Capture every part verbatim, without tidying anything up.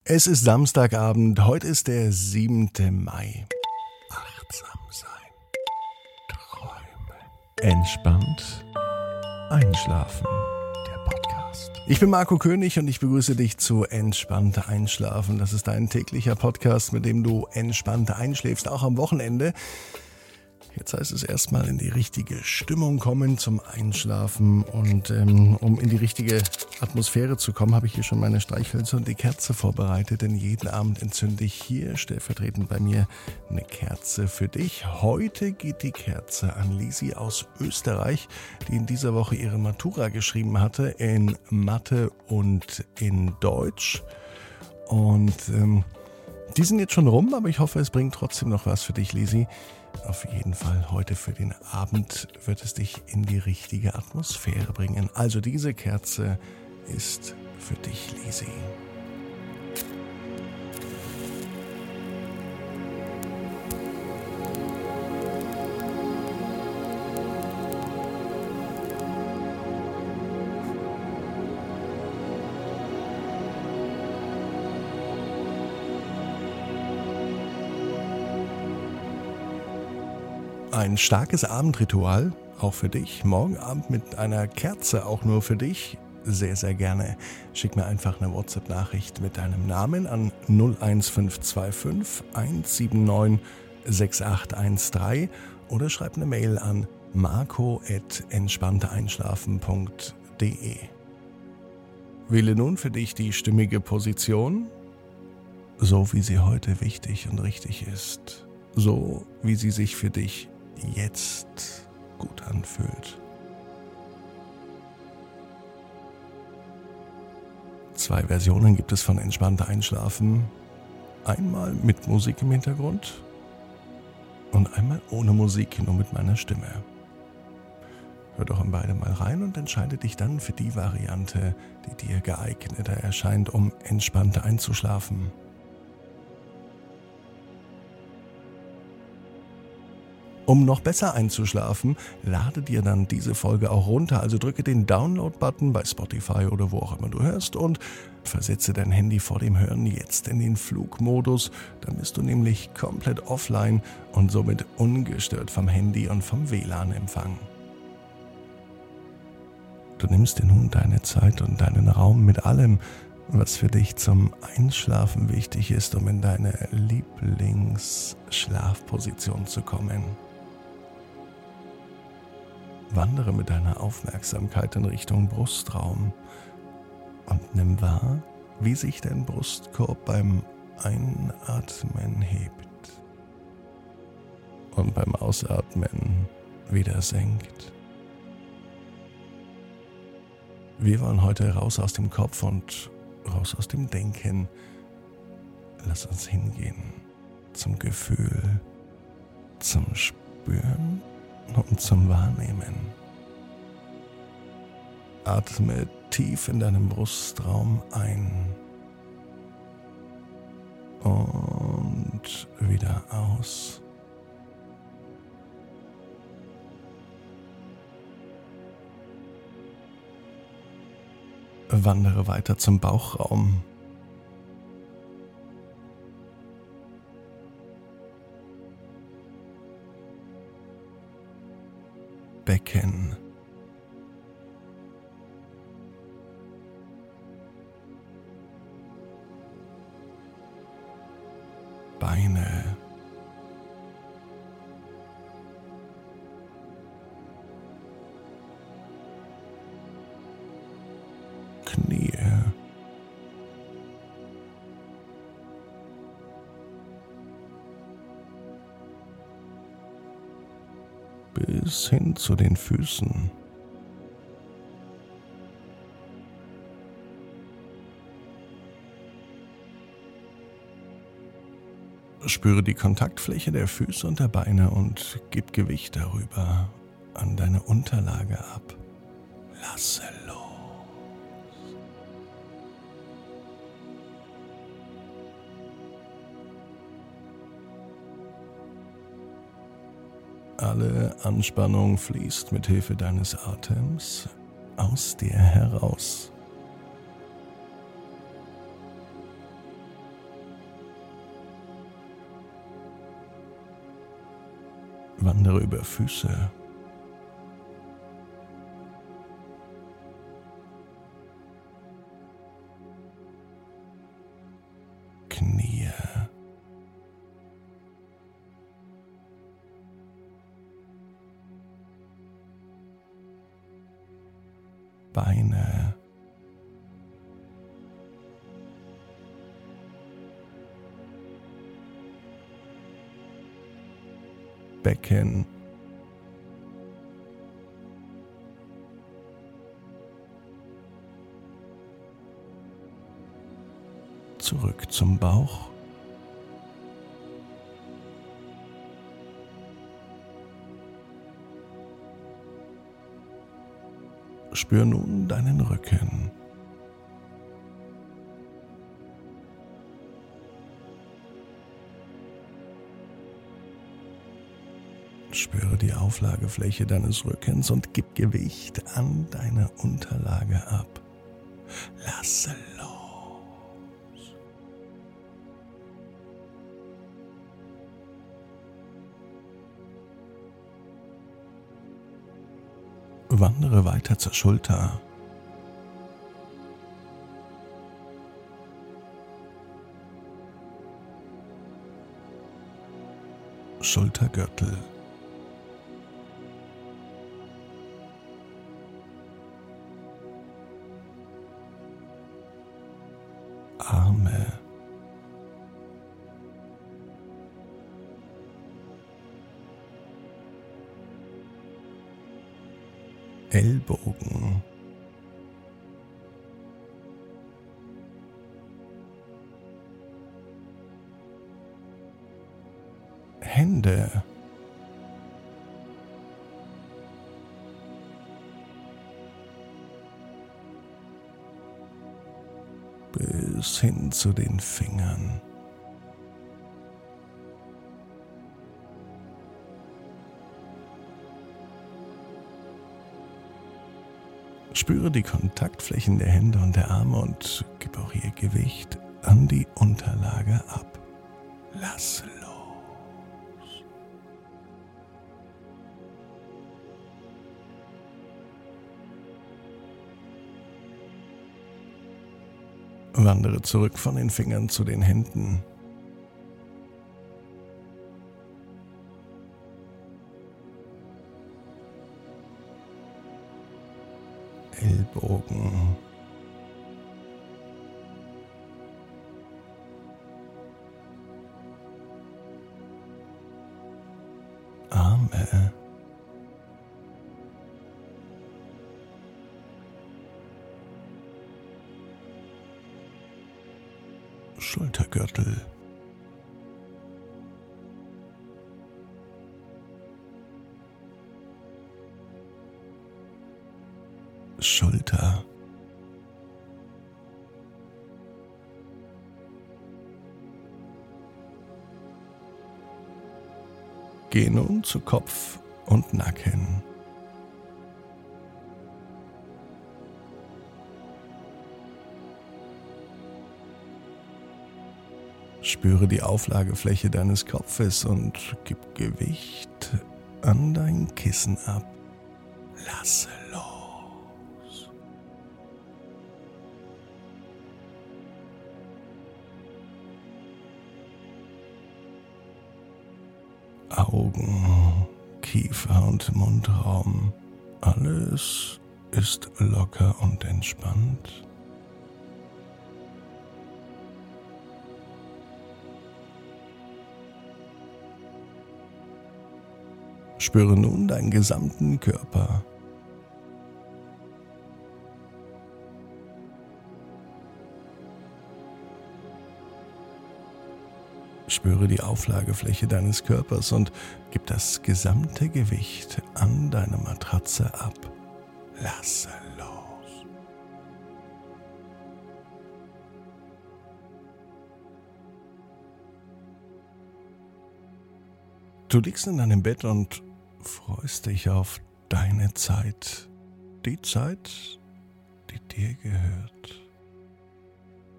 Es ist Samstagabend, heute ist der siebte Mai. Achtsam sein, träumen, entspannt einschlafen. Der Podcast. Ich bin Marco König und ich begrüße dich zu Entspannt Einschlafen. Das ist dein täglicher Podcast, mit dem du entspannt einschläfst, auch am Wochenende. Jetzt heißt es erstmal in die richtige Stimmung kommen zum Einschlafen und ähm, um in die richtige Atmosphäre zu kommen, habe ich hier schon meine Streichhölzer und die Kerze vorbereitet, denn jeden Abend entzünde ich hier stellvertretend bei mir eine Kerze für dich. Heute geht die Kerze an Lisi aus Österreich, die in dieser Woche ihre Matura geschrieben hatte in Mathe und in Deutsch und ähm, die sind jetzt schon rum, aber ich hoffe, es bringt trotzdem noch was für dich, Lisi. Auf jeden Fall heute für den Abend wird es dich in die richtige Atmosphäre bringen. Also diese Kerze ist für dich, Lisi. Ein starkes Abendritual, auch für dich. Morgen Abend mit einer Kerze, auch nur für dich. Sehr, sehr gerne. Schick mir einfach eine WhatsApp-Nachricht mit deinem Namen an null eins fünf zwei fünf eins sieben neun sechs acht eins drei oder schreib eine Mail an marco at entspannteeinschlafen punkt de. Wähle nun für dich die stimmige Position, so wie sie heute wichtig und richtig ist. So wie sie sich für dich jetzt gut anfühlt. Zwei Versionen gibt es von Entspannter Einschlafen. Einmal mit Musik im Hintergrund und einmal ohne Musik, nur mit meiner Stimme. Hör doch in beide mal rein und entscheide dich dann für die Variante, die dir geeigneter erscheint, um entspannter einzuschlafen. Um noch besser einzuschlafen, lade dir dann diese Folge auch runter. Also drücke den Download-Button bei Spotify oder wo auch immer du hörst und versetze dein Handy vor dem Hören jetzt in den Flugmodus. Dann bist du nämlich komplett offline und somit ungestört vom Handy und vom W L A N-Empfang. Du nimmst dir nun deine Zeit und deinen Raum mit allem, was für dich zum Einschlafen wichtig ist, um in deine Lieblingsschlafposition zu kommen. Wandere mit deiner Aufmerksamkeit in Richtung Brustraum und nimm wahr, wie sich dein Brustkorb beim Einatmen hebt und beim Ausatmen wieder senkt. Wir wollen heute raus aus dem Kopf und raus aus dem Denken. Lass uns hingehen zum Gefühl, zum Spüren und zum Wahrnehmen. Atme tief in deinem Brustraum ein und wieder aus. Wandere weiter zum Bauchraum. Becken. Beine. Knie. Bis hin zu den Füßen. Spüre die Kontaktfläche der Füße und der Beine und gib Gewicht darüber an deine Unterlage ab. Lasse los. Alle Anspannung fließt mit Hilfe deines Atems aus dir heraus. Wandere über Füße, Knie, Beine, Becken, zurück zum Bauch, spür nun deinen Rücken. Spüre die Auflagefläche deines Rückens und gib Gewicht an deine Unterlage ab. Lasse los. Wandere weiter zur Schulter. Schultergürtel. Arme. Ellbogen. Hände. Bis hin zu den Fingern. Spüre die Kontaktflächen der Hände und der Arme und gib auch ihr Gewicht an die Unterlage ab. Lass los. Wandere zurück von den Fingern zu den Händen. Ellbogen. Arme. Schultergürtel. Schulter. Geh nun zu Kopf und Nacken. Spüre die Auflagefläche deines Kopfes und gib Gewicht an dein Kissen ab. Lasse los. Augen, Kiefer und Mundraum. Alles ist locker und entspannt. Spüre nun deinen gesamten Körper. Spüre die Auflagefläche deines Körpers und gib das gesamte Gewicht an deine Matratze ab. Lasse los. Du liegst in deinem Bett und freust dich auf deine Zeit. Die Zeit, die dir gehört.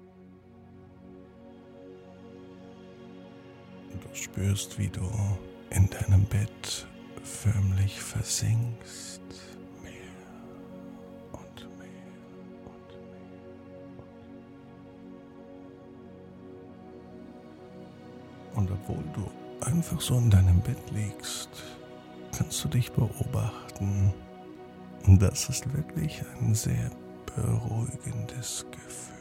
Du spürst, wie du in deinem Bett förmlich versinkst, mehr und mehr und mehr. Und obwohl du einfach so in deinem Bett liegst, kannst du dich beobachten. Und das ist wirklich ein sehr beruhigendes Gefühl.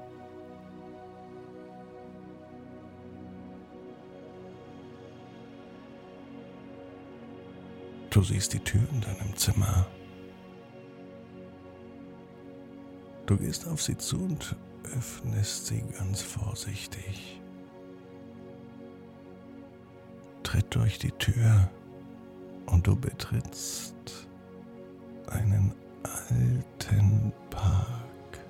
Du siehst die Tür in deinem Zimmer. Du gehst auf sie zu und öffnest sie ganz vorsichtig. Tritt durch die Tür und du betrittst einen alten Park.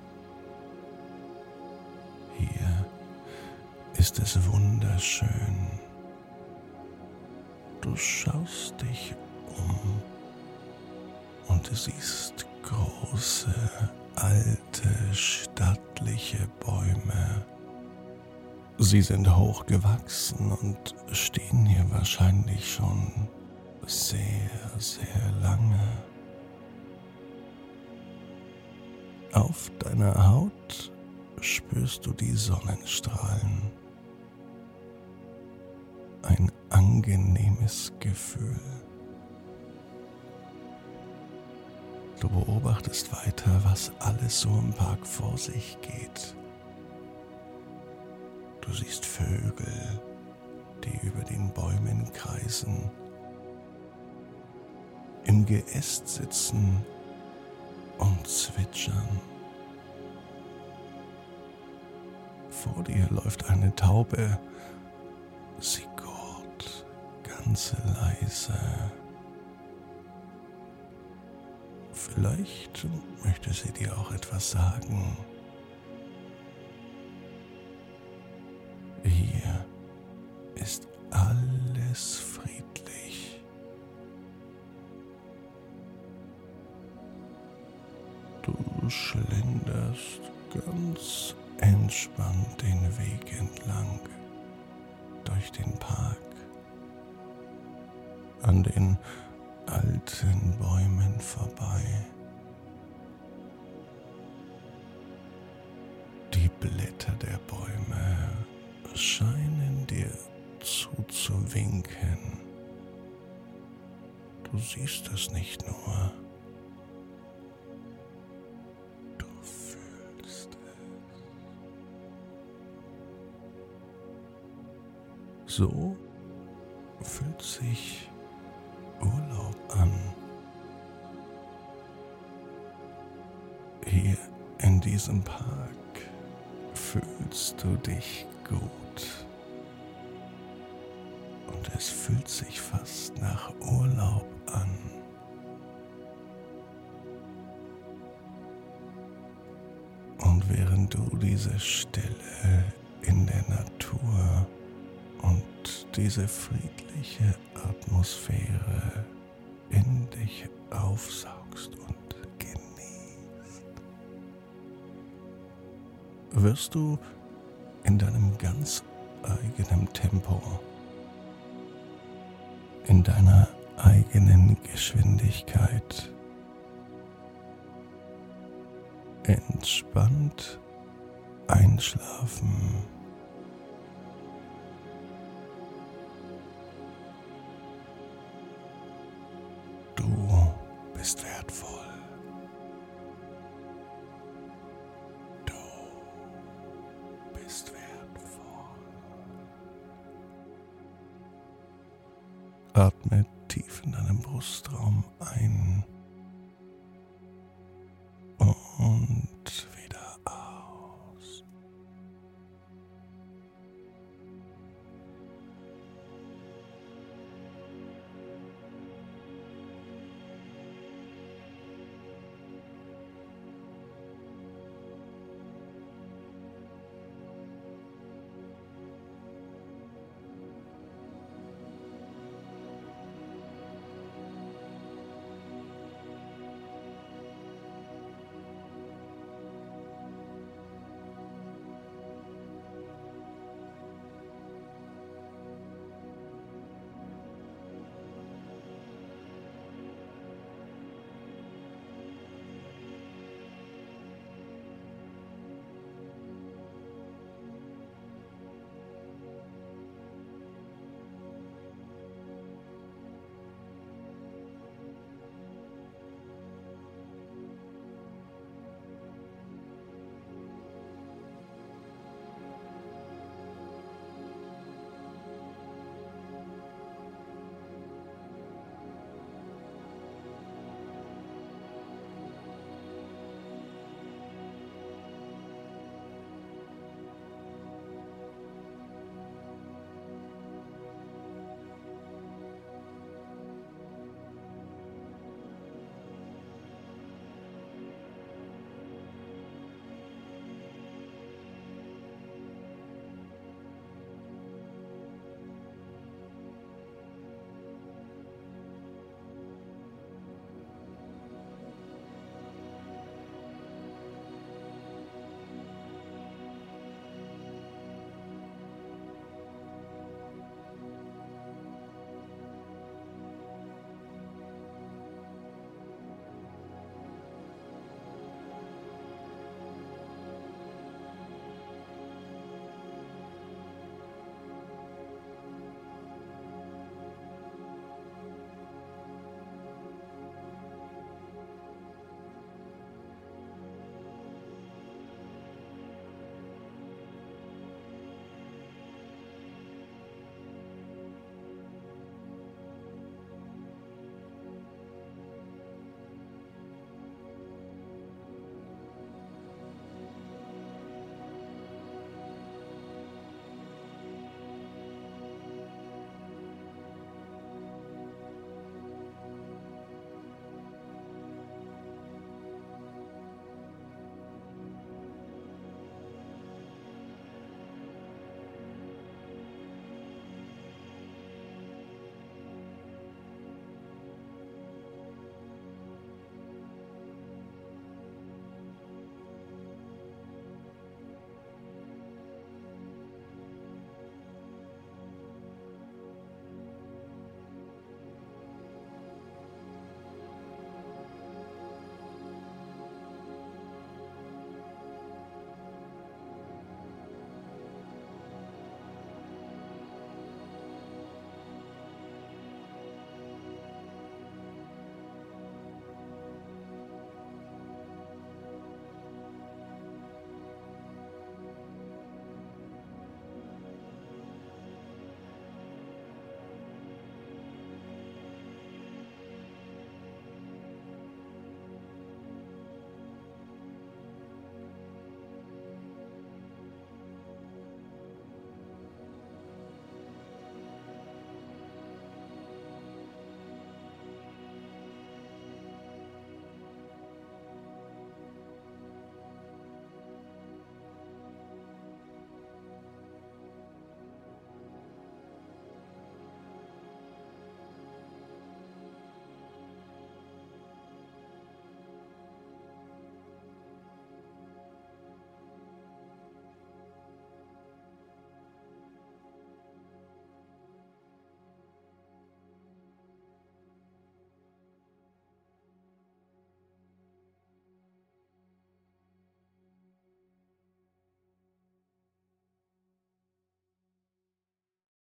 Hier ist es wunderschön. Du schaust dich um und du siehst große, alte, stattliche Bäume. Sie sind hochgewachsen und stehen hier wahrscheinlich schon sehr, sehr lange. Auf deiner Haut spürst du die Sonnenstrahlen. Ein angenehmes Gefühl. Du beobachtest weiter, was alles so im Park vor sich geht. Du siehst Vögel, die über den Bäumen kreisen, im Geäst sitzen und zwitschern. Vor dir läuft eine Taube. Sie gurrt ganz leise. Vielleicht möchte sie dir auch etwas sagen. Hier ist alles friedlich. Du schlenderst ganz entspannt den Weg entlang durch den Park, an den alten Bäumen vorbei. Die Blätter der Bäume scheinen dir zuzuwinken. Du siehst es nicht nur, du fühlst es. So fühlt sich Urlaub an. Hier in diesem Park fühlst du dich gut. Und es fühlt sich fast nach Urlaub an. Und während du diese Stille in der Natur und diese friedliche Atmosphäre in dich aufsaugst und genießt, wirst du in deinem ganz eigenen Tempo, in deiner eigenen Geschwindigkeit entspannt einschlafen. Du bist wertvoll. Du bist wertvoll. Atme tief in deinem Brustraum ein.